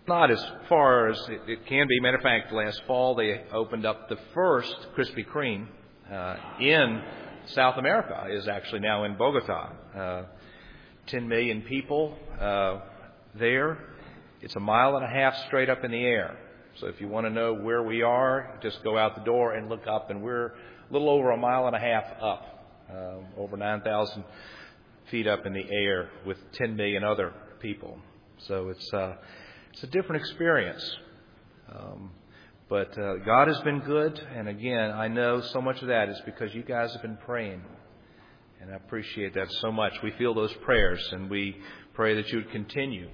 not as far as it can be. Matter of fact, last fall they opened up the first Krispy Kreme in South America. Is actually now in Bogota. 10 million people there. It's a mile and a half straight up in the air. So if you want to know where we are, just go out the door and look up, and we're a little over a mile and a half up, over 9,000 feet up in the air with 10 million other people. So it's a different experience. But God has been good, and again, I know so much of that is because you guys have been praying, and I appreciate that so much. We feel those prayers, and we pray that you would continue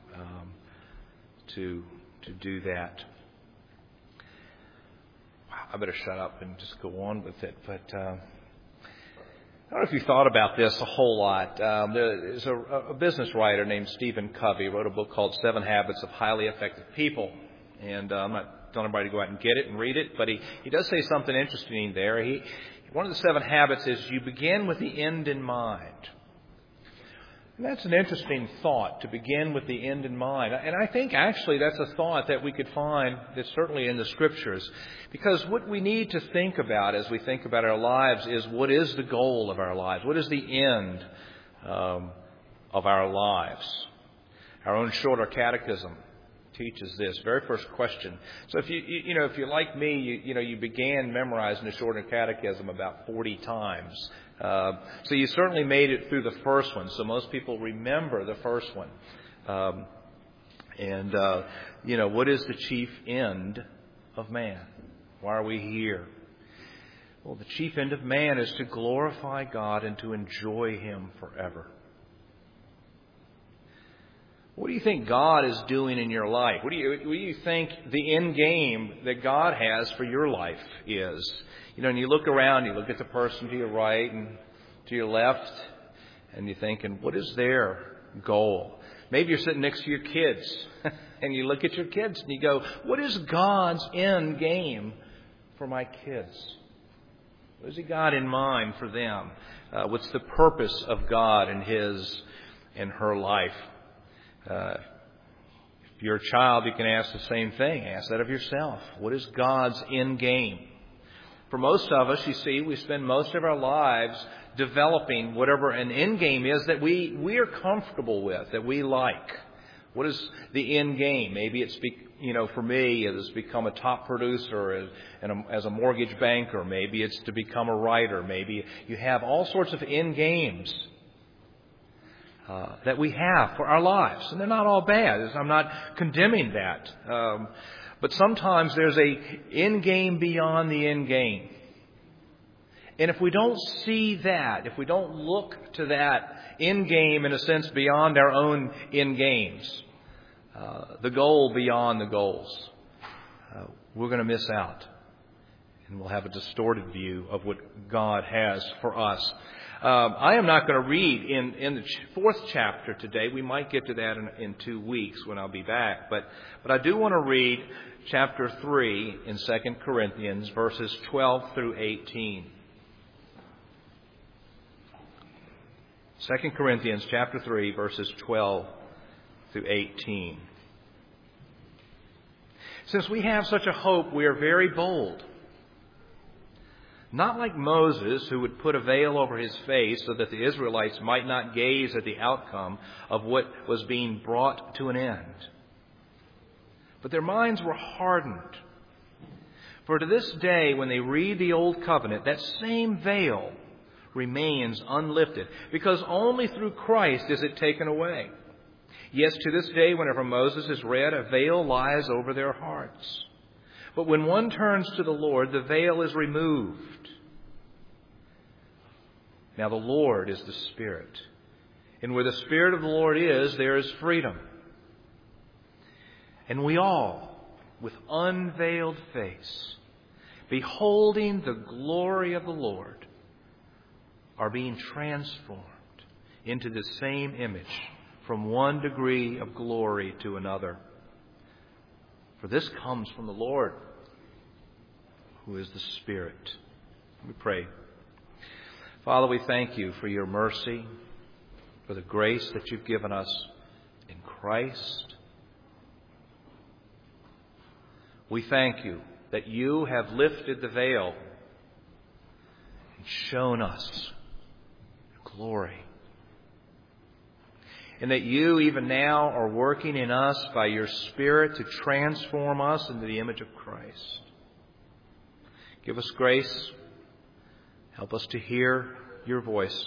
to do that. I better shut up and just go on with it. But I don't know if you thought about this a whole lot. There's a business writer named Stephen Covey wrote a book called 7 Habits of Highly Effective People. And I'm not telling everybody to go out and get it and read it, but he does say something interesting there. One of the 7 habits is you begin with the end in mind. And that's an interesting thought, to begin with the end in mind. And I think actually that's a thought that we could find that's certainly in the Scriptures. Because what we need to think about as we think about our lives is, what is the goal of our lives? What is the end of our lives? Our own shorter catechism teaches this. Very first question. So if you're like me, you began memorizing the shorter catechism about 40 times. So you certainly made it through the first one. So most people remember the first one. What is the chief end of man? Why are we here? Well, the chief end of man is to glorify God and to enjoy Him forever. What do you think God is doing in your life? What do you think the end game that God has for your life is? And you look around, you look at the person to your right and to your left, and you're thinking, what is their goal? Maybe you're sitting next to your kids, and you look at your kids and you go, what is God's end game for my kids? What has He got in mind for them? What's the purpose of God in his and her life? If you're a child, you can ask the same thing. Ask that of yourself. What is God's end game? For most of us, you see, we spend most of our lives developing whatever an end game is that we are comfortable with, that we like. What is the end game? Maybe it's, for me, it's become a top producer as a mortgage banker. Maybe it's to become a writer. Maybe you have all sorts of end games that we have for our lives. And they're not all bad. I'm not condemning that. But sometimes there's a end game beyond the end game. And if we don't see that, if we don't look to that end game, in a sense, beyond our own end games, the goal beyond the goals, we're going to miss out. And we'll have a distorted view of what God has for us. I am not going to read in the 4th chapter today. We might get to that in 2 weeks when I'll be back. But I do want to read chapter 3 in 2 Corinthians, verses 12 through 18. 2 Corinthians chapter 3, verses 12 through 18. Since we have such a hope, we are very bold. Not like Moses, who would put a veil over his face so that the Israelites might not gaze at the outcome of what was being brought to an end. But their minds were hardened. For to this day, when they read the Old Covenant, that same veil remains unlifted, because only through Christ is it taken away. Yes, to this day, whenever Moses is read, a veil lies over their hearts. But when one turns to the Lord, the veil is removed. Now the Lord is the Spirit. And where the Spirit of the Lord is, there is freedom. And we all, with unveiled face, beholding the glory of the Lord, are being transformed into the same image from one degree of glory to another. For this comes from the Lord, who is the Spirit. We pray. Father, we thank you for your mercy, for the grace that you've given us in Christ. We thank you that you have lifted the veil and shown us glory. And that you even now are working in us by your Spirit to transform us into the image of Christ. Give us grace. Help us to hear your voice.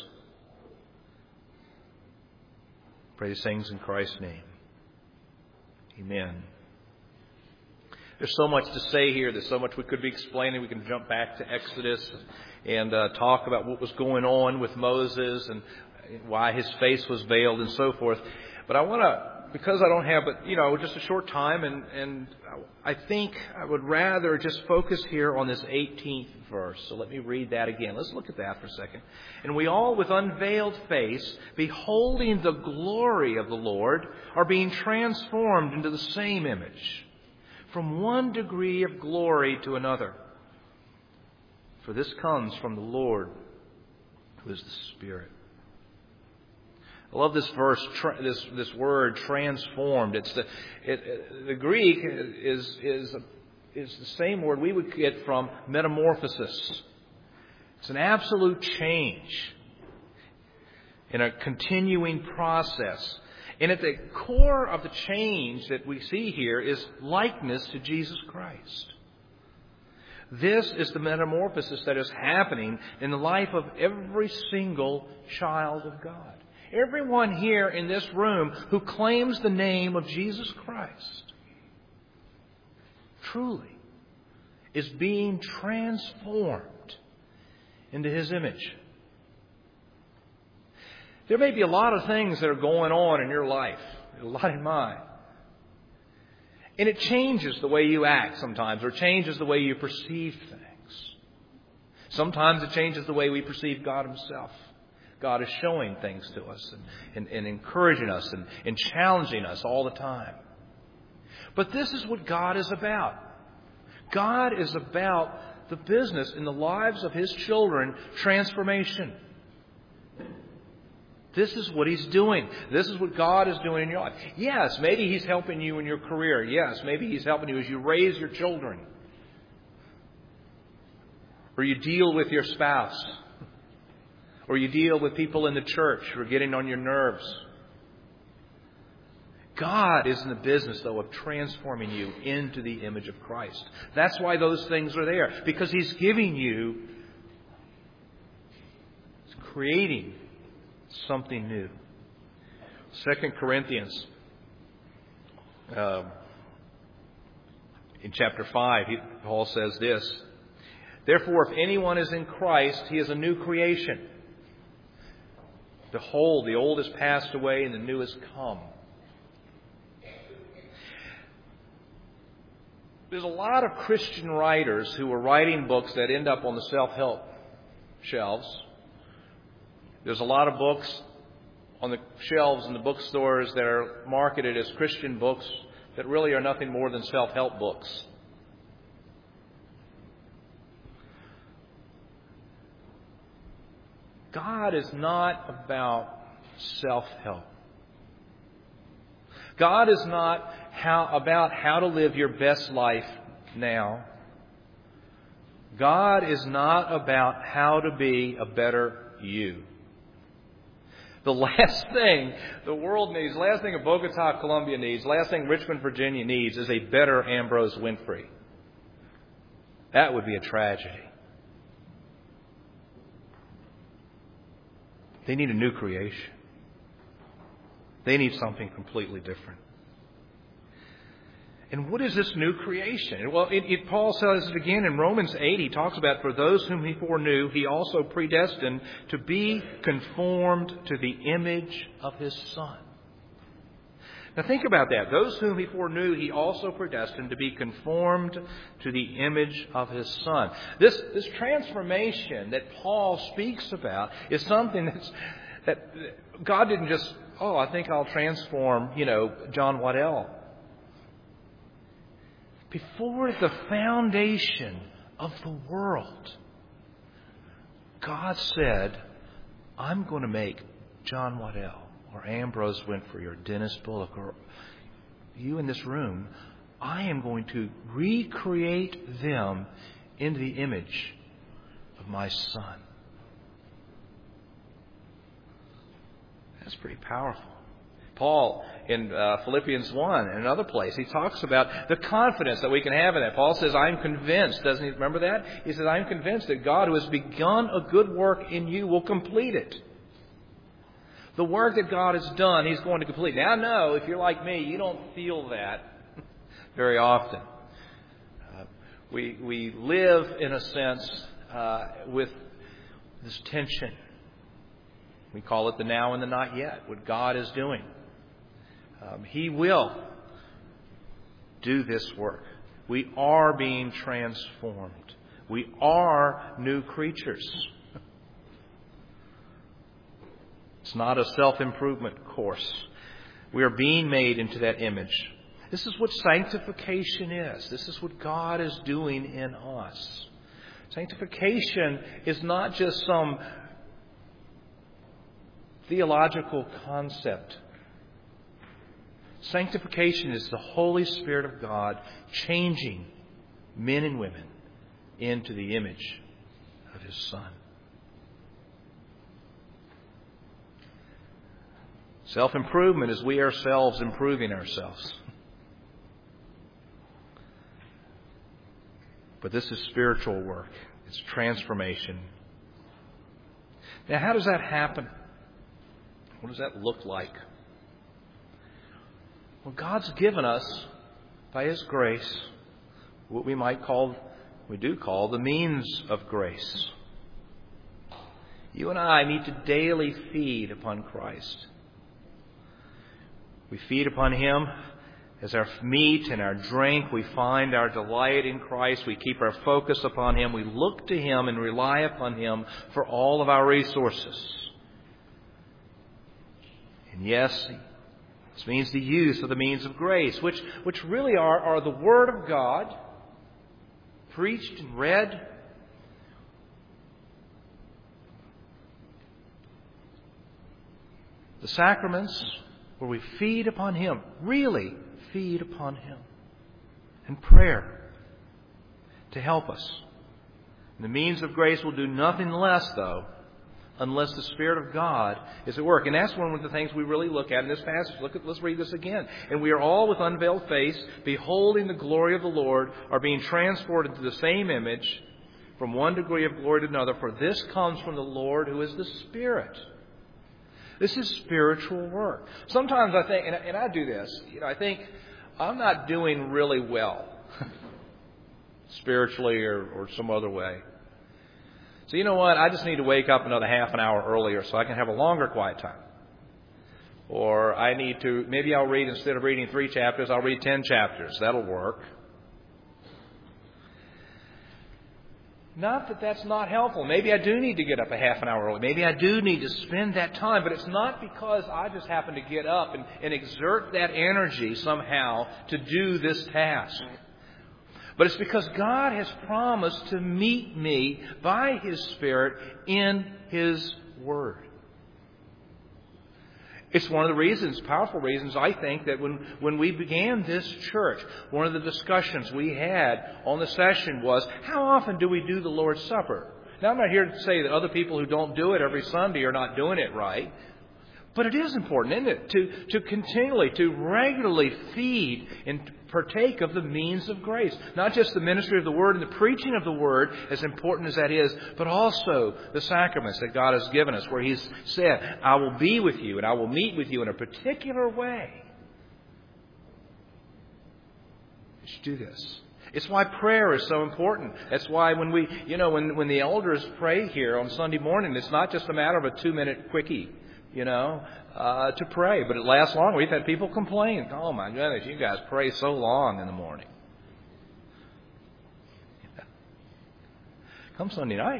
Pray these things in Christ's name. Amen. There's so much to say here. There's so much we could be explaining. We can jump back to Exodus and talk about what was going on with Moses and why his face was veiled and so forth. But I want to, because I don't have, just a short time, and I think I would rather just focus here on this 18th verse. So let me read that again. Let's look at that for a second. And we all, with unveiled face, beholding the glory of the Lord, are being transformed into the same image, from one degree of glory to another. For this comes from the Lord, who is the Spirit. I love this verse, this word, transformed. It's the Greek is the same word we would get from metamorphosis. It's an absolute change in a continuing process. And at the core of the change that we see here is likeness to Jesus Christ. This is the metamorphosis that is happening in the life of every single child of God. Everyone here in this room who claims the name of Jesus Christ truly is being transformed into His image. There may be a lot of things that are going on in your life, a lot in mine. And it changes the way you act sometimes, or changes the way you perceive things. Sometimes it changes the way we perceive God Himself. God is showing things to us and encouraging us and challenging us all the time. But this is what God is about. God is about the business in the lives of His children, transformation. This is what He's doing. This is what God is doing in your life. Yes, maybe He's helping you in your career. Yes, maybe He's helping you as you raise your children. Or you deal with your spouse. Or you deal with people in the church who are getting on your nerves. God is in the business, though, of transforming you into the image of Christ. That's why those things are there. Because He's giving you, He's creating something new. 2 Corinthians, in chapter 5, Paul says this: Therefore, if anyone is in Christ, he is a new creation. Behold, the old has passed away and the new has come. There's a lot of Christian writers who are writing books that end up on the self-help shelves. There's a lot of books on the shelves in the bookstores that are marketed as Christian books that really are nothing more than self-help books. God is not about self-help. God is not about how to live your best life now. God is not about how to be a better you. The last thing the world needs, the last thing Bogota, Colombia needs, the last thing Richmond, Virginia needs is a better Ambrose Winfrey. That would be a tragedy. They need a new creation. They need something completely different. And what is this new creation? Well, Paul says it again in Romans 8. He talks about, for those whom He foreknew, He also predestined to be conformed to the image of His Son. Now think about that. Those whom He foreknew, He also predestined to be conformed to the image of His Son. This transformation that Paul speaks about is something that God didn't just, I think I'll transform, John Waddell. Before the foundation of the world, God said, I'm going to make John Waddell or Ambrose Winfrey or Dennis Bullock or you in this room, I am going to recreate them into the image of my Son. That's pretty powerful. Paul, in Philippians 1 and another place, he talks about the confidence that we can have in that. Paul says, I'm convinced. Doesn't he remember that? He says, I'm convinced that God who has begun a good work in you will complete it. The work that God has done, He's going to complete. Now, I know, if you're like me, you don't feel that very often. We live, in a sense, with this tension. We call it the now and the not yet, what God is doing. He will do this work. We are being transformed. We are new creatures. It's not a self-improvement course. We are being made into that image. This is what sanctification is. This is what God is doing in us. Sanctification is not just some theological concept. Sanctification is the Holy Spirit of God changing men and women into the image of His Son. Self-improvement is we ourselves improving ourselves. But this is spiritual work. It's transformation. Now, how does that happen? What does that look like? Well, God's given us, by His grace, what we do call the means of grace. You and I need to daily feed upon Christ. We feed upon Him as our meat and our drink. We find our delight in Christ. We keep our focus upon Him. We look to Him and rely upon Him for all of our resources. And yes, this means the use of the means of grace, which really are the Word of God, preached and read. The sacraments, where we feed upon Him, really feed upon Him. And prayer to help us. And the means of grace will do nothing less, though, unless the Spirit of God is at work. And that's one of the things we really look at in this passage. Let's read this again. And we are all with unveiled face, beholding the glory of the Lord, are being transported to the same image from one degree of glory to another. For this comes from the Lord, who is the Spirit. This is spiritual work. Sometimes I think, and I do this, I think I'm not doing really well spiritually or some other way. So you know what? I just need to wake up another half an hour earlier so I can have a longer quiet time. Or I need to, maybe I'll read, instead of reading 3 chapters, I'll read 10 chapters. That'll work. Not that that's not helpful. Maybe I do need to get up a half an hour early. Maybe I do need to spend that time. But it's not because I just happen to get up and exert that energy somehow to do this task. But it's because God has promised to meet me by His Spirit in His Word. It's one of the reasons, powerful reasons, I think, that when we began this church, one of the discussions we had on the session was, how often do we do the Lord's Supper? Now, I'm not here to say that other people who don't do it every Sunday are not doing it right. But it is important, isn't it, to continually, to regularly feed and partake of the means of grace. Not just the ministry of the Word and the preaching of the Word, as important as that is, but also the sacraments that God has given us, where He's said, I will be with you and I will meet with you in a particular way. You should do this. It's why prayer is so important. That's why when when the elders pray here on Sunday morning, it's not just a matter of a 2-minute quickie. To pray. But it lasts long. We've had people complain. Oh, my goodness, you guys pray so long in the morning. Come Sunday night.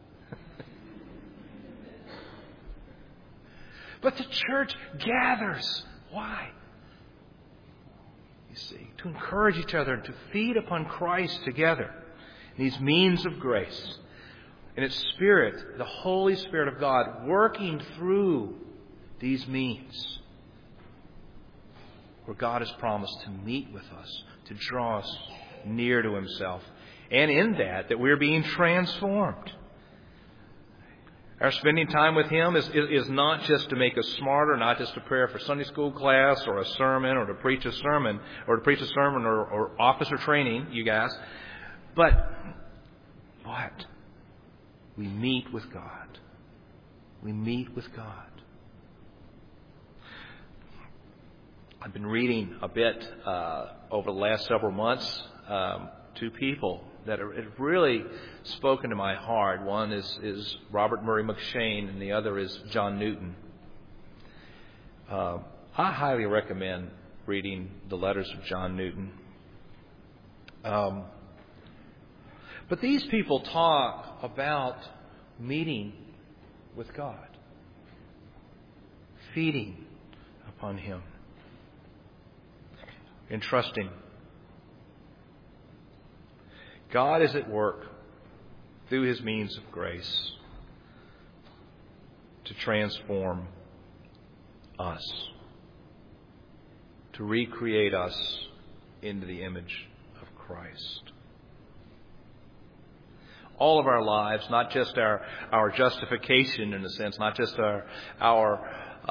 But the church gathers. Why? You see, to encourage each other and to feed upon Christ together. These means of grace. And it's Spirit, the Holy Spirit of God, working through these means. where God has promised to meet with us, to draw us near to Himself. And in that we're being transformed. Our spending time with Him is not just to make us smarter, not just to prepare for Sunday school class or a sermon or to preach a sermon or officer training, you guys. But what? We meet with God. We meet with God. I've been reading a bit over the last several months. Two people that have really spoken to my heart. One is Robert Murray McCheyne, and the other is John Newton. I highly recommend reading the letters of John Newton. But these people talk about meeting with God, feeding upon Him, and trusting. God is at work through His means of grace to transform us, to recreate us into the image of Christ. All of our lives, not just our justification in a sense, not just our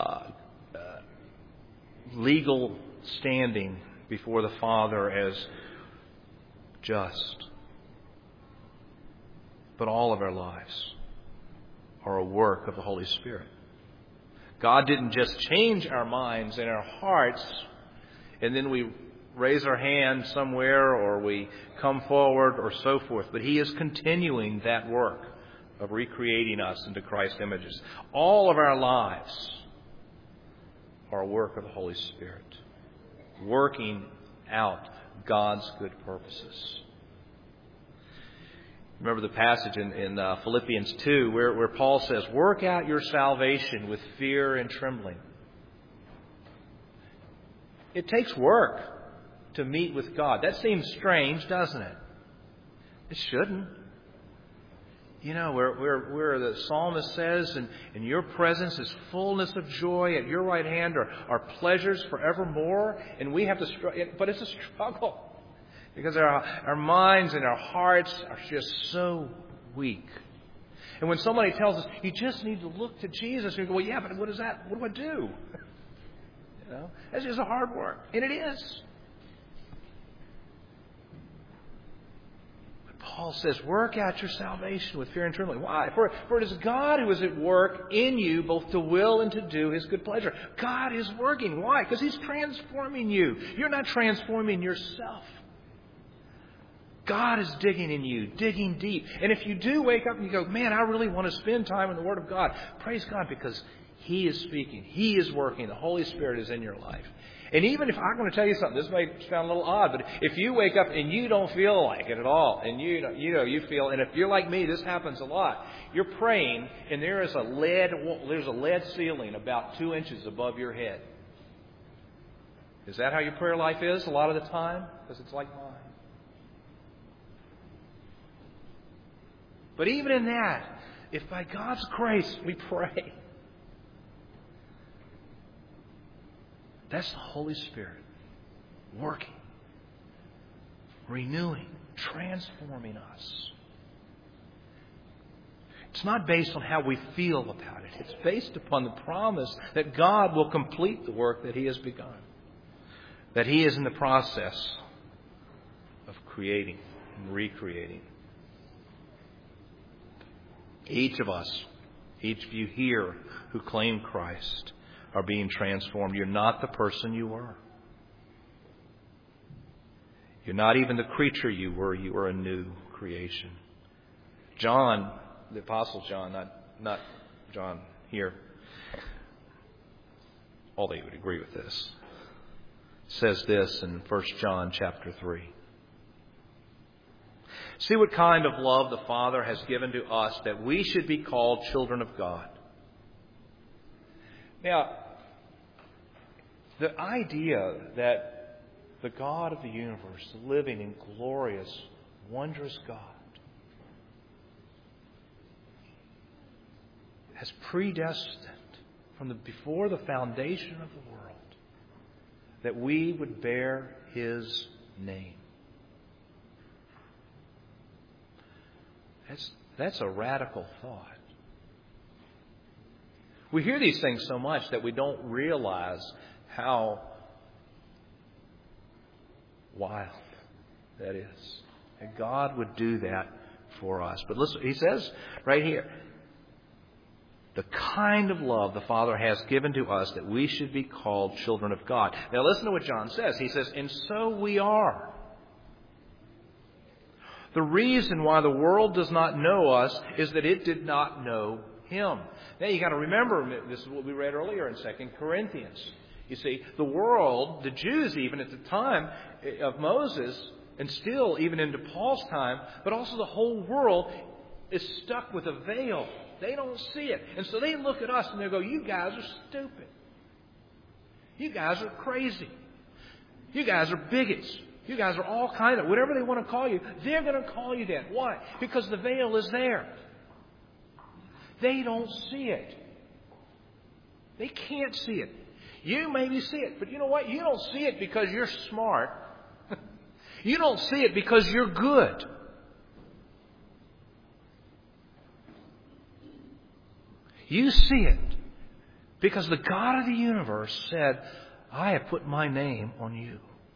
legal standing before the Father as just, but all of our lives are a work of the Holy Spirit. God didn't just change our minds and our hearts, and then we raise our hand somewhere or we come forward or so forth, but He is continuing that work of recreating us into Christ's images. All of our lives are a work of the Holy Spirit, working out God's good purposes. Remember the passage in Philippians 2 where Paul says, work out your salvation with fear and trembling. It takes work to meet with God. That seems strange, doesn't it? It shouldn't. You know, where the psalmist says, in your presence is fullness of joy, at your right hand are pleasures forevermore, and we have to struggle. But it's a struggle. Because our minds and our hearts are just so weak. And when somebody tells us, you just need to look to Jesus, we go, well, yeah, but what is that? What do I do? You know, that's just a hard work. And it is. But Paul says, work out your salvation with fear and trembling. Why? For it is God who is at work in you, both to will and to do His good pleasure. God is working. Why? Because He's transforming you. You're not transforming yourself. God is digging in you, digging deep. And if you do wake up and you go, man, I really want to spend time in the Word of God, praise God, because He is speaking. He is working. The Holy Spirit is in your life. And even if I'm going to tell you something, this may sound a little odd, but if you wake up and you don't feel like it at all, and you feel, and if you're like me, this happens a lot. You're praying, and there's a lead ceiling about 2 inches above your head. Is that how your prayer life is a lot of the time? Because it's like mine. But even in that, if by God's grace we pray, that's the Holy Spirit working, renewing, transforming us. It's not based on how we feel about it. It's based upon the promise that God will complete the work that He has begun, that He is in the process of creating and recreating. Each of us, each of you here who claim Christ, are being transformed. You're not the person you were. You're not even the creature you were. You are a new creation. John, the Apostle John, not John here, although he would agree with this, says this in 1 John chapter 3. See what kind of love the Father has given to us that we should be called children of God. Now, the idea that the God of the universe, the living and glorious, wondrous God, has predestined from before the foundation of the world that we would bear His name. That's a radical thought. We hear these things so much that we don't realize how wild that is. That God would do that for us. But listen, He says right here, the kind of love the Father has given to us that we should be called children of God. Now listen to what John says. He says, and so we are. The reason why the world does not know us is that it did not know Him. Now you got to remember, this is what we read earlier in 2 Corinthians. You see, the world, the Jews even at the time of Moses, and still even into Paul's time, but also the whole world is stuck with a veil. They don't see it. And so they look at us and they go, you guys are stupid. You guys are crazy. You guys are bigots. You guys are all kind of, whatever they want to call you, they're going to call you that. Why? Because the veil is there. They don't see it. They can't see it. You maybe see it, but you know what? You don't see it because you're smart. You don't see it because you're good. You see it because the God of the universe said, I have put my name on you.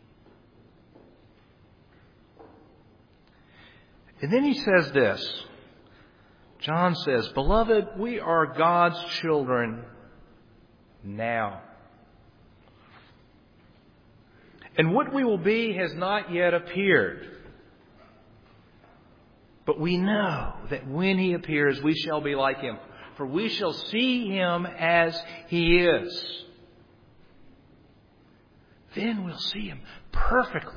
And then he says this. John says, Beloved, we are God's children now. And what we will be has not yet appeared. But we know that when He appears, we shall be like Him. For we shall see Him as He is. Then we'll see Him perfectly.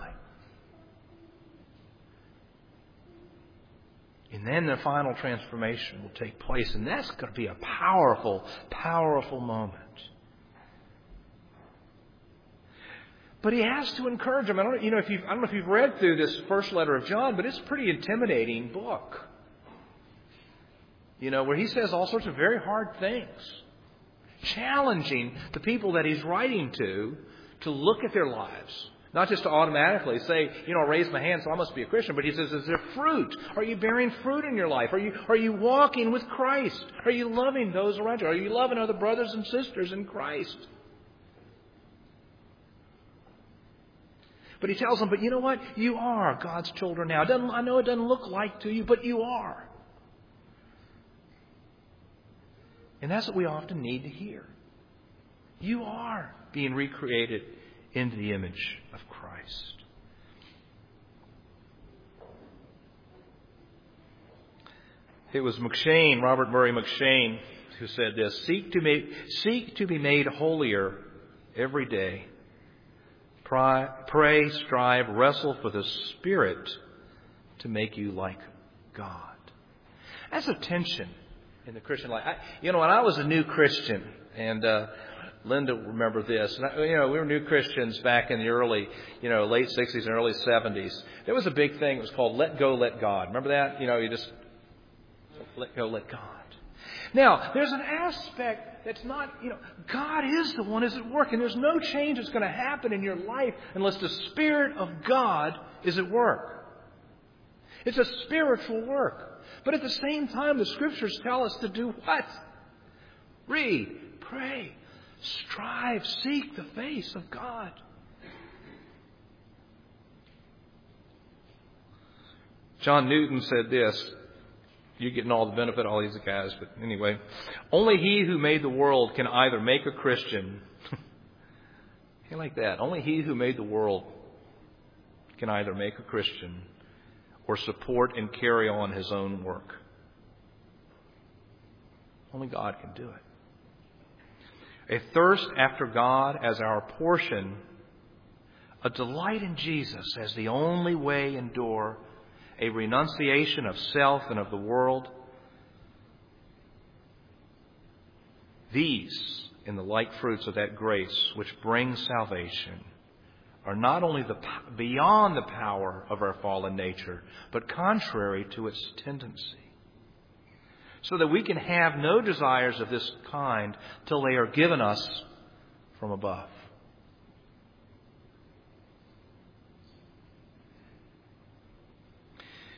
And then the final transformation will take place. And that's going to be a powerful, powerful moment. But he has to encourage them. I don't know if you've read through this first letter of John, but it's a pretty intimidating book. Where he says all sorts of very hard things. Challenging the people that he's writing to look at their lives. Not just to automatically say, I raise my hand, so I must be a Christian. But he says, is there fruit? Are you bearing fruit in your life? Are you walking with Christ? Are you loving those around you? Are you loving other brothers and sisters in Christ? But he tells them, but you know what? You are God's children now. I know it doesn't look like to you, but you are. And that's what we often need to hear. You are being recreated into the image of Christ. It was McCheyne, Robert Murray McCheyne, who said this: Seek to be made holier every day. Pray, strive, wrestle for the Spirit to make you like God. That's a tension in the Christian life. When I was a new Christian, and Linda will remember this. And, we were new Christians back in the early, late 60s and early 70s. There was a big thing. It was called Let Go, Let God. Remember that? You just let go, let God. Now, there's an aspect that's not, God is the one who's at work. And there's no change that's going to happen in your life unless the Spirit of God is at work. It's a spiritual work. But at the same time, the Scriptures tell us to do what? Read, pray, strive, seek the face of God. John Newton said this. You're getting all the benefit, all these guys, but anyway. Only He who made the world can either make a Christian. Like that. Only He who made the world can either make a Christian or support and carry on His own work. Only God can do it. A thirst after God as our portion, a delight in Jesus as the only way and door, a renunciation of self and of the world. These, and the like fruits of that grace which brings salvation, are not only beyond the power of our fallen nature, but contrary to its tendency. So that we can have no desires of this kind till they are given us from above.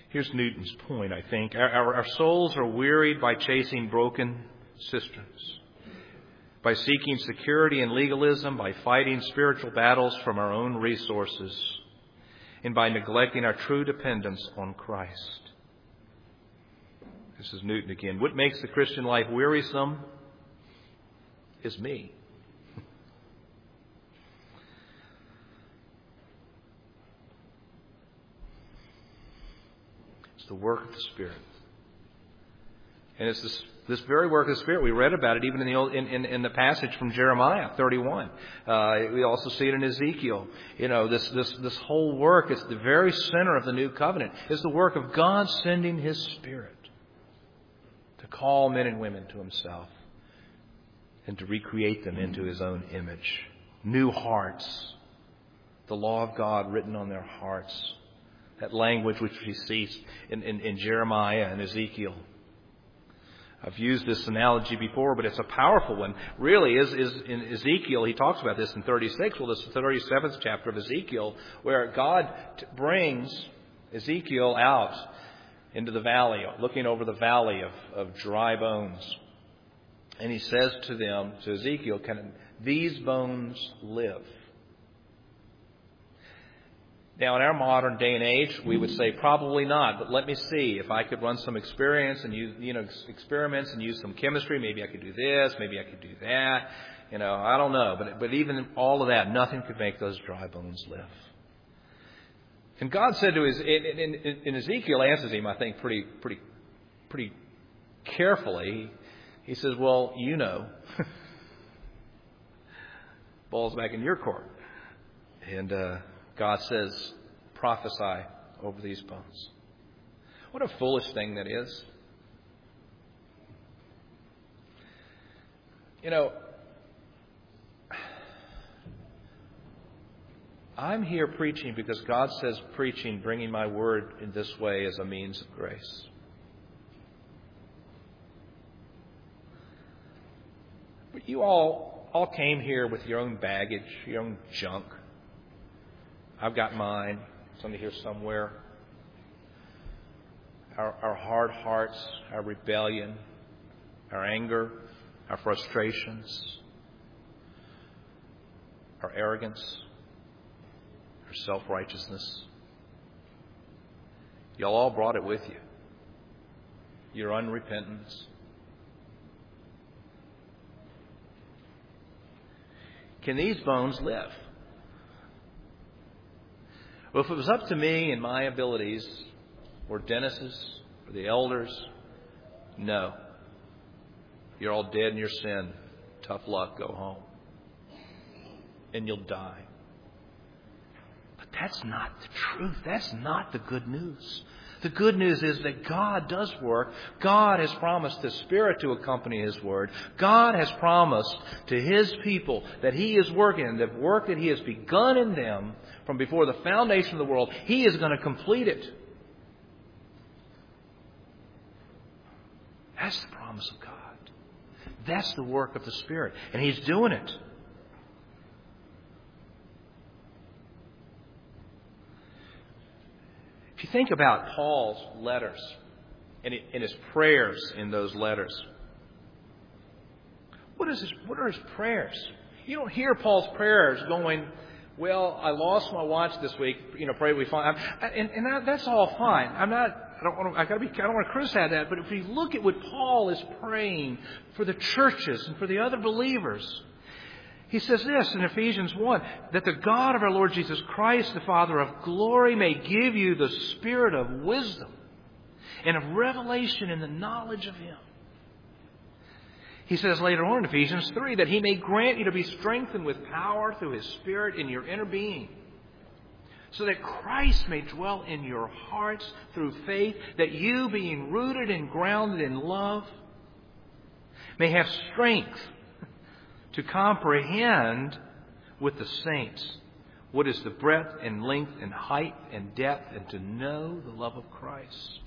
Here's Newton's point, I think. Our souls are wearied by chasing broken cisterns, by seeking security in legalism, by fighting spiritual battles from our own resources, and by neglecting our true dependence on Christ. This is Newton again. What makes the Christian life wearisome is me. It's the work of the Spirit. And it's this very work of the Spirit. We read about it even in the passage from Jeremiah 31. We also see it in Ezekiel. This whole work, it's the very center of the new covenant. It's the work of God sending His Spirit to call men and women to Himself and to recreate them into His own image. New hearts. The law of God written on their hearts. That language which we see in Jeremiah and Ezekiel. I've used this analogy before, but it's a powerful one. Really, is in Ezekiel, he talks about this in 36. Well, this is the 37th chapter of Ezekiel, where God brings Ezekiel out into the valley, looking over the valley of dry bones. And he says to Ezekiel, can these bones live? Now, in our modern day and age, we would say probably not. But let me see if I could run some experiments and experiments and use some chemistry. Maybe I could do this. Maybe I could do that. I don't know. But even all of that, nothing could make those dry bones live. And God said to in Ezekiel answers him, I think, pretty carefully. He says, "Well, ball's back in your court." And God says, prophesy over these bones. What a foolish thing that is. I'm here preaching because God says preaching, bringing my word in this way as a means of grace. But you all came here with your own baggage, your own junk. I've got mine. It's under here somewhere. Our hard hearts, our rebellion, our anger, our frustrations, our arrogance, our self-righteousness. Y'all all brought it with you. Your unrepentance. Can these bones live? Well, if it was up to me and my abilities, or Dennis's, or the elders, no. You're all dead in your sin. Tough luck, go home. And you'll die. But that's not the truth. That's not the good news. The good news is that God does work. God has promised the Spirit to accompany His Word. God has promised to His people that He is working, and the work that He has begun in them from before the foundation of the world, He is going to complete it. That's the promise of God. That's the work of the Spirit, and He's doing it. If you think about Paul's letters and his prayers in those letters, what are his prayers? You don't hear Paul's prayers going, "Well, I lost my watch this week. Pray we find." And that's all fine. I don't want to criticize that. But if you look at what Paul is praying for the churches and for the other believers, he says this in Ephesians 1, that the God of our Lord Jesus Christ, the Father of glory, may give you the spirit of wisdom and of revelation in the knowledge of Him. He says later on in Ephesians 3, that He may grant you to be strengthened with power through His Spirit in your inner being, so that Christ may dwell in your hearts through faith, that you, being rooted and grounded in love, may have strength to comprehend with the saints what is the breadth and length and height and depth, and to know the love of Christ.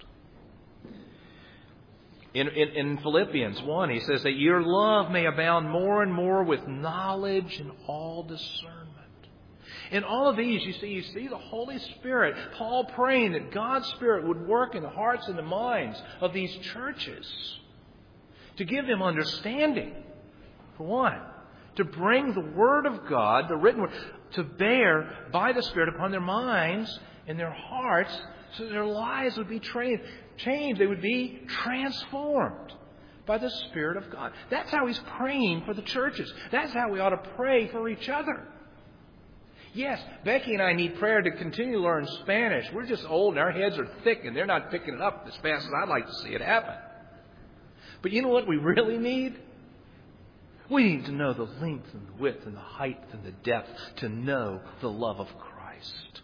In Philippians 1, he says that your love may abound more and more with knowledge and all discernment. In all of these, you see the Holy Spirit, Paul praying that God's Spirit would work in the hearts and the minds of these churches to give them understanding, for one, to bring the Word of God, the written Word, to bear by the Spirit upon their minds and their hearts so that their lives would be changed. They would be transformed by the Spirit of God. That's how he's praying for the churches. That's how we ought to pray for each other. Yes, Becky and I need prayer to continue to learn Spanish. We're just old and our heads are thick and they're not picking it up as fast as I'd like to see it happen. But you know what we really need? We need to know the length and the width and the height and the depth to know the love of Christ.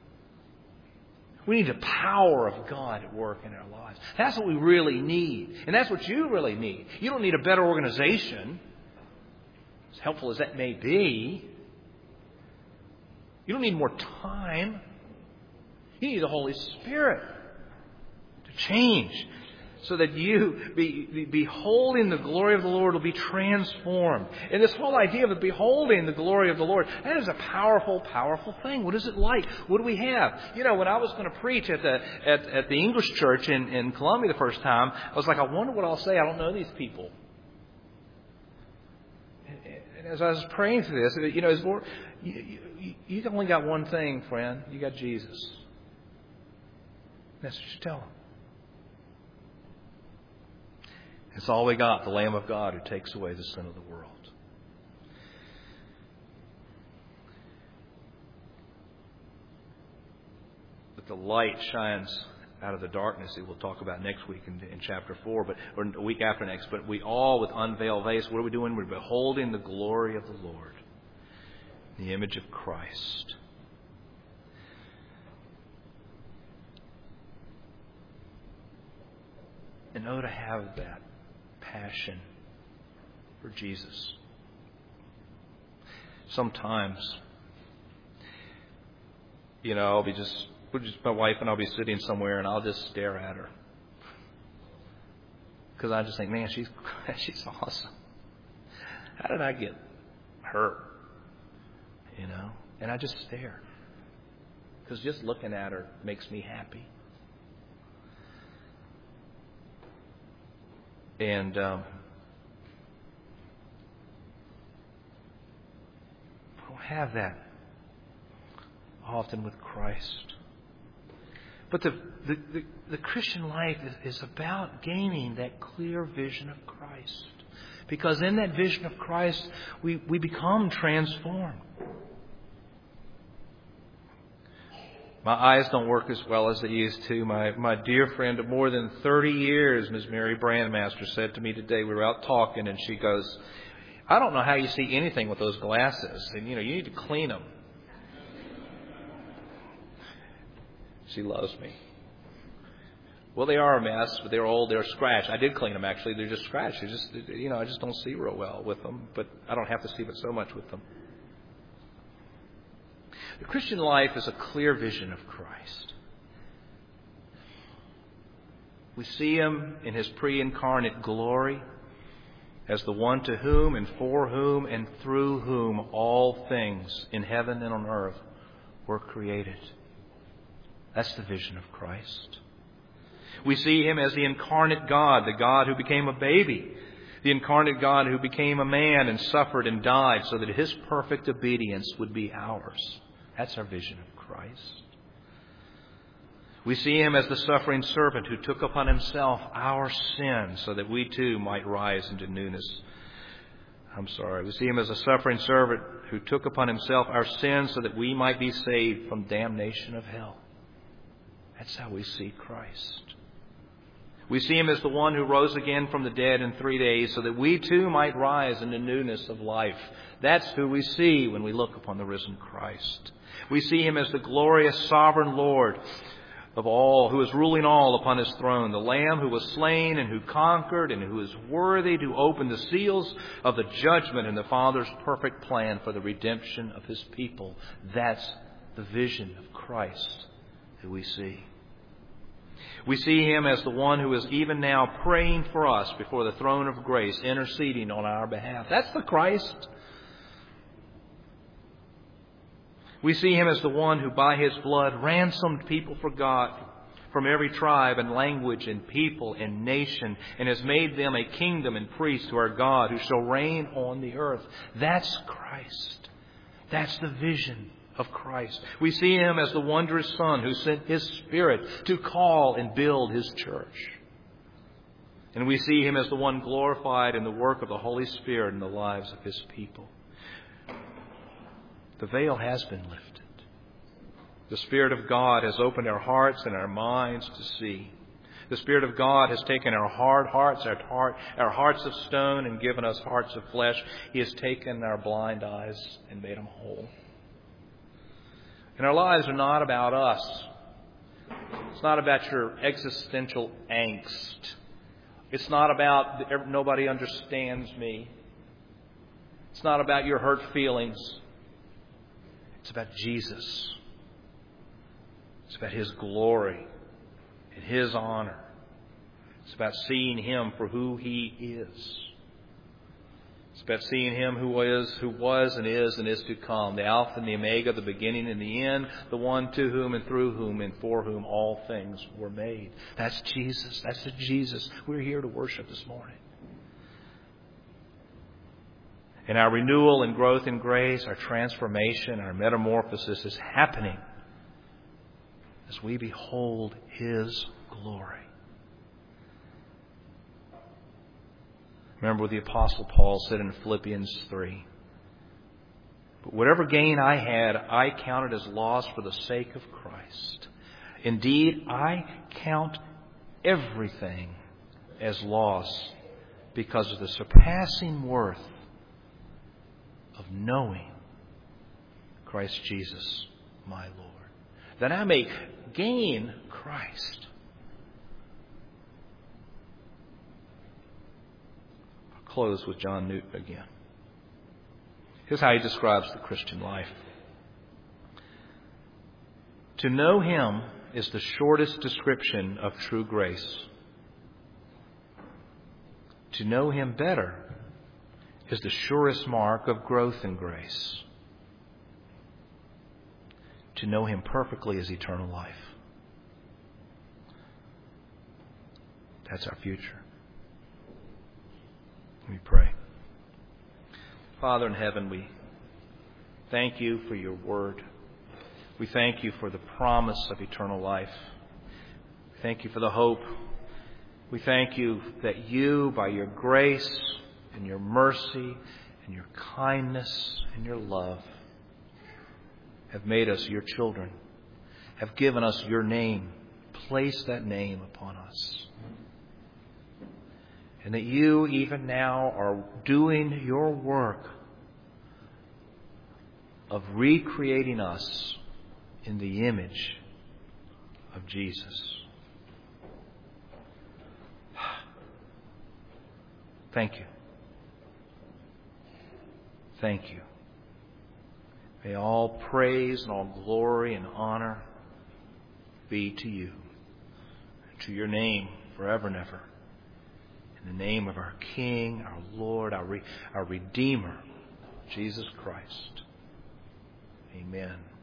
We need the power of God at work in our lives. That's what we really need. And that's what you really need. You don't need a better organization, as helpful as that may be. You don't need more time. You need the Holy Spirit to change so that you, beholding the glory of the Lord, will be transformed. And this whole idea of beholding the glory of the Lord, that is a powerful, powerful thing. What is it like? What do we have? You know, when I was going to preach at the English church in Columbia the first time, I was like, I wonder what I'll say. I don't know these people. And as I was praying through this, you know, it's more, you only got one thing, friend. You got Jesus. That's what you tell them. It's all we got, the Lamb of God who takes away the sin of the world. But the light shines out of the darkness, that we'll talk about next week in chapter 4, or a week after next. But we all, with unveiled face, what are we doing? We're beholding the glory of the Lord, the image of Christ. And to have that passion for Jesus. Sometimes, you know, my wife and I'll be sitting somewhere and I'll just stare at her. Because I just think, man, she's awesome. How did I get her? You know? And I just stare. Because just looking at her makes me happy. And I don't have that often with Christ. But the Christian life is about gaining that clear vision of Christ. Because in that vision of Christ, we become transformed. My eyes don't work as well as they used to. My dear friend of more than 30 years, Ms. Mary Brandmaster, said to me today, we were out talking, and she goes, I don't know how you see anything with those glasses. And, you know, you need to clean them. She loves me. Well, they are a mess, but they're old. They're scratched. I did clean them, actually. They're just scratched. I just don't see real well with them. But I don't have to see but so much with them. The Christian life is a clear vision of Christ. We see Him in His pre-incarnate glory as the one to whom and for whom and through whom all things in heaven and on earth were created. That's the vision of Christ. We see Him as the incarnate God, the God who became a baby, the incarnate God who became a man and suffered and died so that His perfect obedience would be ours. That's our vision of Christ. We see Him as the suffering servant who took upon Himself our sin so that we too might rise into newness. We see Him as a suffering servant who took upon Himself our sin so that we might be saved from damnation of hell. That's how we see Christ. We see Him as the one who rose again from the dead in 3 days so that we too might rise into newness of life. That's who we see when we look upon the risen Christ. We see Him as the glorious sovereign Lord of all, who is ruling all upon His throne, the Lamb who was slain and who conquered and who is worthy to open the seals of the judgment in the Father's perfect plan for the redemption of His people. That's the vision of Christ that we see. We see Him as the one who is even now praying for us before the throne of grace, interceding on our behalf. That's the Christ. We see Him as the one who by His blood ransomed people for God from every tribe and language and people and nation, and has made them a kingdom and priests to our God, who shall reign on the earth. That's Christ. That's the vision of Christ. We see Him as the wondrous Son who sent His Spirit to call and build His church. And we see Him as the one glorified in the work of the Holy Spirit in the lives of His people. The veil has been lifted. The Spirit of God has opened our hearts and our minds to see. The Spirit of God has taken our hard hearts, our hearts of stone, and given us hearts of flesh. He has taken our blind eyes and made them whole. And our lives are not about us. It's not about your existential angst. It's not about nobody understands me. It's not about your hurt feelings. It's about Jesus. It's about His glory and His honor. It's about seeing Him for who He is. It's about seeing Him who was and is to come, the Alpha and the Omega, the beginning and the end, the one to whom and through whom and for whom all things were made. That's Jesus. That's the Jesus we're here to worship this morning. And our renewal and growth in grace, our transformation, our metamorphosis is happening as we behold His glory. Remember what the Apostle Paul said in Philippians 3. But whatever gain I had, I counted as loss for the sake of Christ. Indeed, I count everything as loss because of the surpassing worth of knowing Christ Jesus, my Lord, that I may gain Christ. I'll close with John Newton again. Here's how he describes the Christian life. To know Him is the shortest description of true grace. To know Him better is the surest mark of growth in grace. To know Him perfectly is eternal life. That's our future. Let me pray. Father in heaven, we thank You for Your word. We thank You for the promise of eternal life. We thank You for the hope. We thank You that You, by Your grace and Your mercy and Your kindness and Your love, have made us Your children, have given us Your name, placed that name upon us. And that You, even now, are doing Your work of recreating us in the image of Jesus. Thank You. Thank You. May all praise and all glory and honor be to You, to Your name forever and ever. In the name of our King, our Lord, our Redeemer, Jesus Christ. Amen.